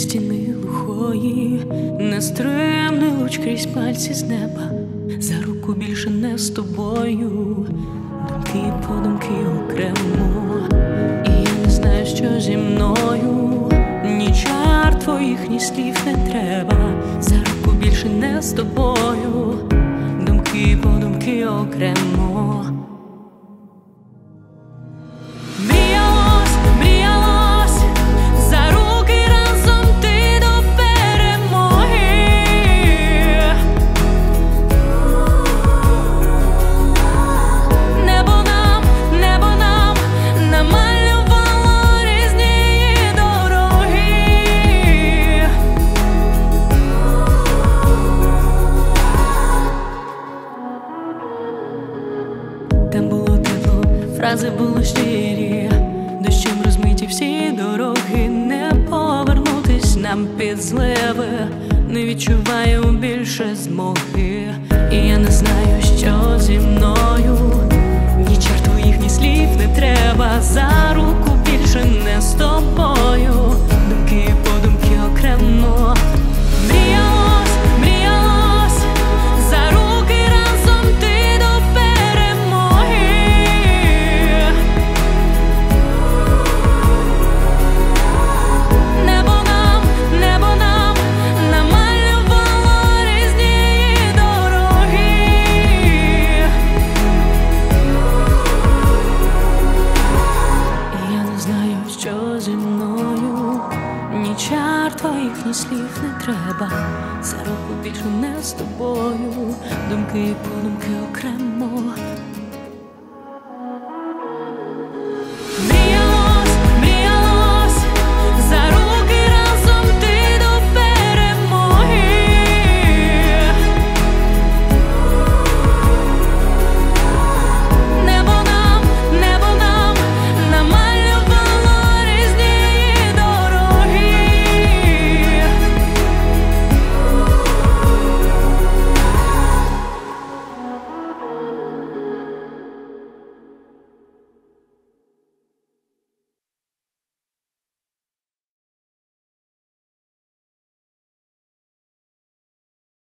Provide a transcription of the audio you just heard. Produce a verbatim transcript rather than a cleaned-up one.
стіни глухої, нестримний луч крізь пальці з неба. За руку більше не з тобою, думки по думки окремо. І я не знаю, що зі мною, ні чар твоїх, ні слів не треба. За руку більше не з тобою, думки по думки окремо. Там було тепло, фрази були щирі, дощем розмиті всі дороги. Не повернутись нам під зливи, не відчуваю більше змоги. І я не знаю, що зі мною, ні чар твоїх, ні слів не треба. За руку більше не з тобою, думки по думки окремо. Мріялось, мріялось, за руки разом ти до перемоги. Небо нам, небо нам намалювало різні дороги. І я не знаю, що зі мною, ні чар твоїх, ні слів не треба. За руку більше не з тобою, думки по думки окремо.